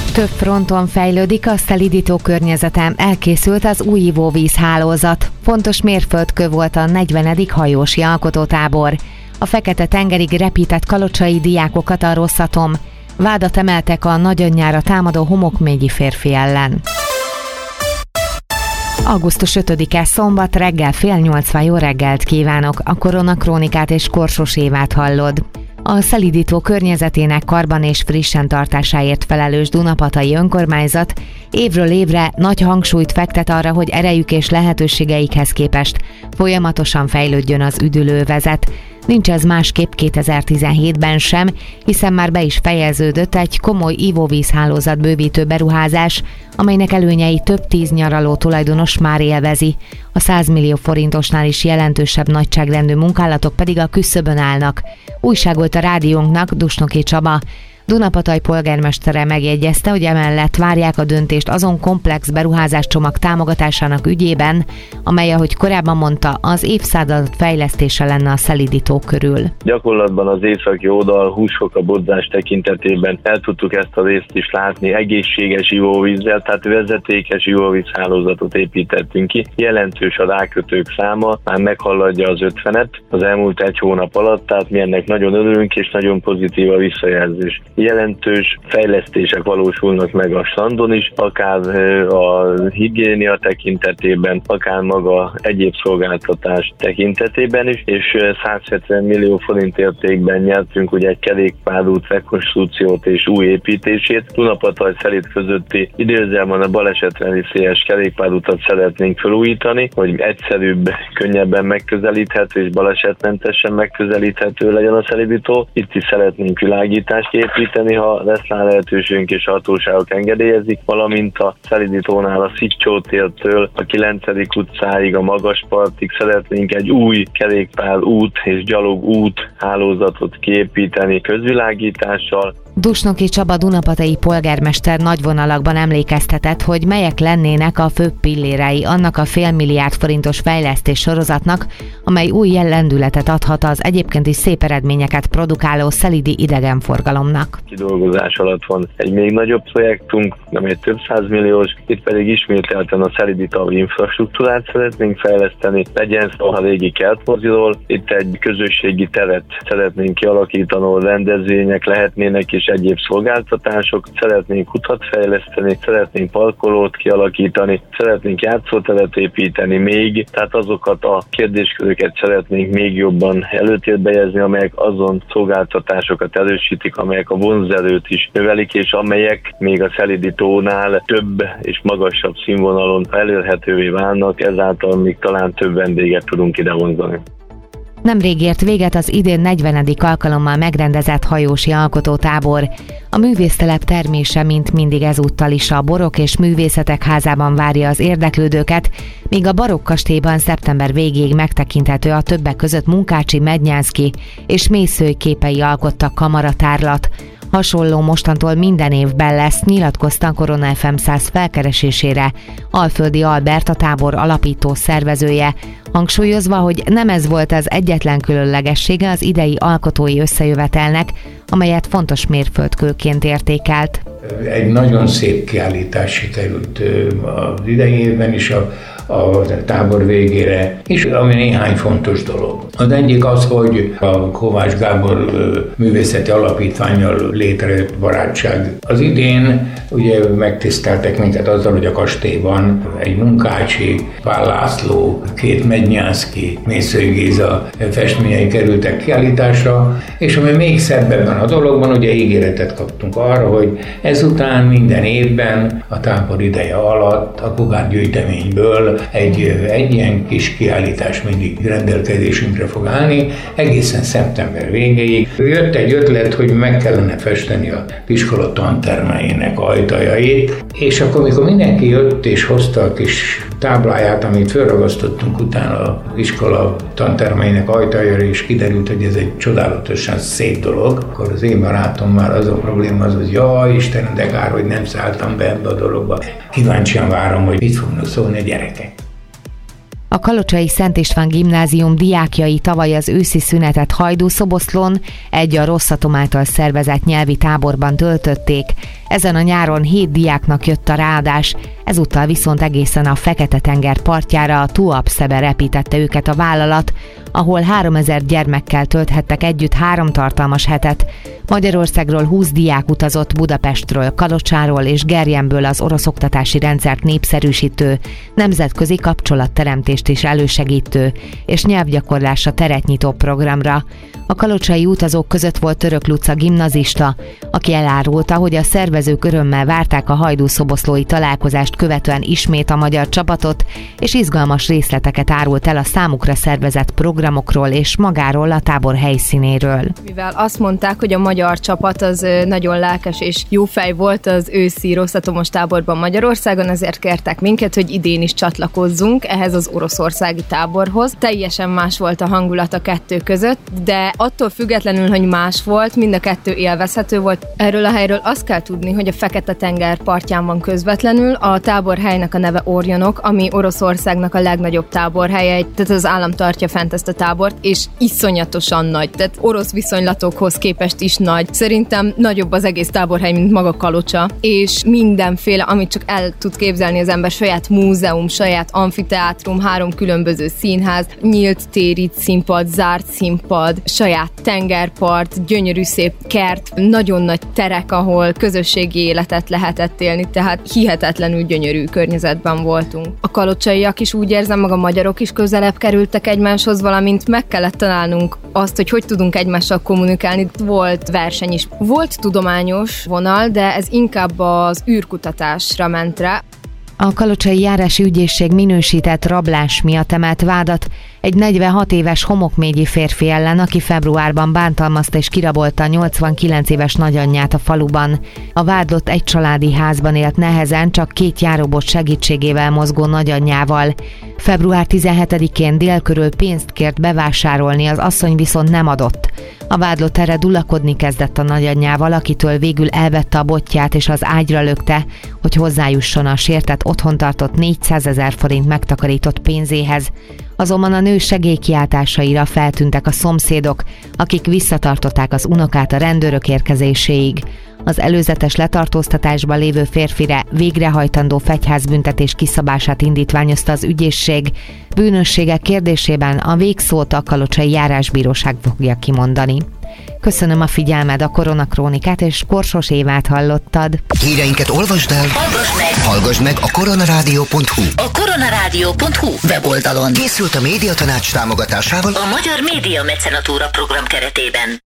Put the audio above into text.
Több fronton fejlődik a szelídító környezetem, elkészült az új ivóvízhálózat. Fontos mérföldkő volt a 40. hajósi alkotótábor. A Fekete-tengerig repített kalocsai diákokat a Rosszatom. Vádat emeltek a nagyanyjára támadó homokmégyi férfi ellen. Augusztus 5-e szombat reggel 7:30, jó reggelt kívánok! A Koronakrónikát és Korsos Évát hallod. A szelídító környezetének karban és frissen tartásáért felelős Dunapatai önkormányzat évről évre nagy hangsúlyt fektet arra, hogy erejük és lehetőségeikhez képest folyamatosan fejlődjön az üdülővezet. Nincs ez másképp 2017-ben sem, hiszen már be is fejeződött egy komoly ivóvízhálózat bővítő beruházás, amelynek előnyei több 10 nyaraló tulajdonos már élvezi. A 100 millió forintosnál is jelentősebb nagyságrendű munkálatok pedig a küszöbön állnak. Újságolt a rádiónknak Dusnoki Csaba. Dunapataj polgármestere megjegyezte, hogy emellett várják a döntést azon komplex beruházáscsomag támogatásának ügyében, amely, ahogy korábban mondta, az évszázad fejlesztése lenne a szelídító körül. Gyakorlatban az északi oldal húsfokabodzás tekintetében el tudtuk ezt a részt is látni, egészséges ivóvízzel, tehát vezetékes ivóvízhálózatot építettünk ki. Jelentős a rákötők száma, már meghaladja az 50-et az elmúlt 1 hónap alatt, tehát mi ennek nagyon örülünk és nagyon pozitív a visszajelzés. Jelentős fejlesztések valósulnak meg a strandon is, akár a higiénia tekintetében, akár maga egyéb szolgáltatás tekintetében is, és 170 millió forint értékben nyertünk ugye egy kerékpárút rekonstrukciót és új építését. Dunapataj-Szelíd közötti idézőjelben a balesetre veszélyes kerékpárutat szeretnénk felújítani, hogy egyszerűbb, könnyebben megközelíthető és balesetmentesen megközelíthető legyen a szelídító. Itt is szeretnénk világítást építeni, ha lesz rá lehetőségünk és a hatóságok engedélyezik, valamint a szelídítónál a Szicsó tértől a 9. utcáig, a Magaspartig szeretnénk egy új kerékpárút és gyalogút hálózatot kiépíteni közvilágítással. Dusnoki Csaba Dunapatai polgármester nagy vonalakban emlékeztetett, hogy melyek lennének a főbb pillérei annak a fél milliárd forintos fejlesztés sorozatnak, amely új lendületet adhat az egyébként is szép eredményeket produkáló szelídi idegenforgalomnak. Kidolgozás alatt van egy még nagyobb projektunk, amely több 100 milliós, itt pedig ismételten a szelídító infrastruktúrát szeretnénk fejleszteni, legyen szó a régi kertmoziról, itt egy közösségi teret szeretnénk kialakítani, ahol rendezvények lehetnének és egyéb szolgáltatások, szeretnénk utat fejleszteni, szeretnénk parkolót kialakítani, szeretnénk játszóteret építeni még, tehát azokat a kérdésköröket szeretnénk még jobban előtérbe helyezni, amelyek azon szolgáltatásokat erősítik, amelyek a vonzerőt is növelik, és amelyek még a szelídítónál több és magasabb színvonalon elérhetővé válnak, ezáltal még talán több vendéget tudunk ide vonzani. Nemrég ért véget az idén 40. alkalommal megrendezett hajósi alkotótábor. A művésztelep termése, mint mindig ezúttal is a Borok és Művészetek Házában várja az érdeklődőket, míg a Barokk kastélyban szeptember végéig megtekinthető a többek között Munkácsi, Mednyánszky és Mészői képei alkotta kamaratárlat. Hasonló mostantól minden évben lesz, nyilatkozta a Korona FM 100 felkeresésére Alföldi Albert, a tábor alapító szervezője, hangsúlyozva, hogy nem ez volt az egyetlen különlegessége az idei alkotói összejövetelnek, amelyet fontos mérföldkőként értékelt. Egy nagyon szép kiállítás sikerült az idei évben is a tábor végére, és ami néhány fontos dolog. Az egyik az, hogy a Kovács Gábor művészeti alapítvánnyal létrejött barátság. Az idén ugye megtiszteltek minket azzal, hogy a kastélyban egy Munkácsi, Pál László, 2 Mednyánszky, Mészői Géza festményei kerültek kiállításra, és ami még szebb ebben a dologban, ugye ígéretet kaptunk arra, hogy ezután minden évben a tábor ideje alatt a Kugár gyűjteményből egy ilyen kis kiállítás mindig rendelkezésünkre fog állni, egészen szeptember végéig. Jött egy ötlet, hogy meg kellene festeni az iskola tantermeinek ajtajait, és akkor, amikor mindenki jött és hozta a kis tábláját, amit felragasztottunk utána az iskola tantermeinek ajtajára, és kiderült, hogy ez egy csodálatosan szép dolog, akkor az én barátom már az a probléma az, hogy jaj, Istenem, de kár, hogy nem szálltam be ebbe a dologba. Kíváncsian várom, hogy mit fognak szólni a gyerekek. A Kalocsai Szent István Gimnázium diákjai tavaly az őszi szünetet Hajdúszoboszlón egy a Rosszatom által szervezett nyelvi táborban töltötték. Ezen a nyáron 7 diáknak jött a ráadás, ezúttal viszont egészen a Fekete-tenger partjára, a Tuapszebe repítette őket a vállalat, ahol 3000 gyermekkel tölthettek együtt 3 tartalmas hetet. Magyarországról 20 diák utazott Budapestről, Kalocsáról és Gerjenből az orosz oktatási rendszert népszerűsítő, nemzetközi kapcsolatteremtést is elősegítő és nyelvgyakorlásra teret nyitó programra. A kalocsai utazók között volt Török Luca gimnazista, aki elárulta, hogy a szervezők örömmel várták a hajdú-szoboszlói találkozást követően ismét a magyar csapatot, és izgalmas részleteket árult el a számukra szervezett programokról és magáról, a tábor helyszínéről. Mivel azt mondták, hogy a magyar csapat az nagyon lelkes és jó fej volt az őszi rosszatomos táborban Magyarországon, ezért kértek minket, hogy idén is csatlakozzunk ehhez az oroszországi táborhoz. Teljesen más volt a hangulat a kettő között, de attól függetlenül, hogy más volt, mind a kettő élvezhető volt. Erről a helyről azt kell tudni, hogy a Fekete-tenger partján van közvetlenül, a táborhelynek a neve Orjonok, ami Oroszországnak a legnagyobb táborhelye, tehát az állam tartja fent ezt a tábort, és iszonyatosan nagy, tehát orosz viszonylatokhoz képest is nagy. Szerintem nagyobb az egész táborhely, mint maga Kalocsa, és mindenféle, amit csak el tud képzelni az ember, saját múzeum, saját amfiteátrum, 3 különböző színház, nyílt téri színpad, zárt színpad, saját tengerpart, gyönyörű szép kert, nagyon nagy terek, ahol közösségi életet lehetett élni, tehát hihetetlenül gyönyörű környezetben voltunk. A kalocsaiak is úgy érzem, meg a magyarok is közelebb kerültek egymáshoz, valamint meg kellett találnunk azt, hogy tudunk egymással kommunikálni. Volt verseny is. Volt tudományos vonal, de ez inkább az űrkutatásra ment rá. A kalocsai járási ügyészség minősített rablás miatt emelt vádat egy 46 éves homokmégyi férfi ellen, aki februárban bántalmazta és kirabolta a 89 éves nagyanyját a faluban. A vádlott egy családi házban élt nehezen, csak 2 járóbot segítségével mozgó nagyanyjával. Február 17-én délkörül pénzt kért bevásárolni, az asszony viszont nem adott. A vádlott erre dulakodni kezdett a nagyanyjával, akitől végül elvette a botját és az ágyra lökte, hogy hozzájusson a sértett otthon tartott 400 000 forint megtakarított pénzéhez. Azonban a nő segélykiáltásaira feltűntek a szomszédok, akik visszatartották az unokát a rendőrök érkezéséig. Az előzetes letartóztatásban lévő férfire végrehajtandó fegyházbüntetés kiszabását indítványozta az ügyészség. Bűnössége kérdésében a végszót a kalocsai járásbíróság fogja kimondani. Köszönöm a figyelmed, a Koronakrónikát és Korsos Évát hallottad. Híreinket olvasd el, hallgass meg a koronarádió.hu. A koronarádió.hu weboldalon. Készült a Médiatanács támogatásával a Magyar Média Mecenatúra program keretében.